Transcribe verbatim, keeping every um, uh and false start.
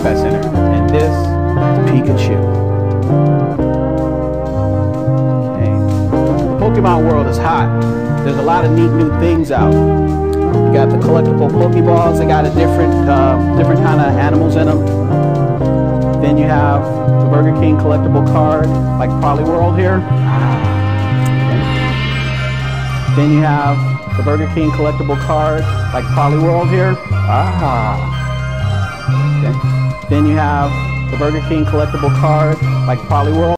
Pet Center, and this Pikachu. Okay. The Pokemon world is hot. There's a lot of neat new things out. You got the collectible Pokeballs. They got a different, uh, different kind of animals in them. Then you have the Burger King collectible card, like Poliworld here. Okay. Then you have the Burger King collectible card, like Poliworld here. Ah. Okay. Then you have the Burger King collectible card, like Poliworld.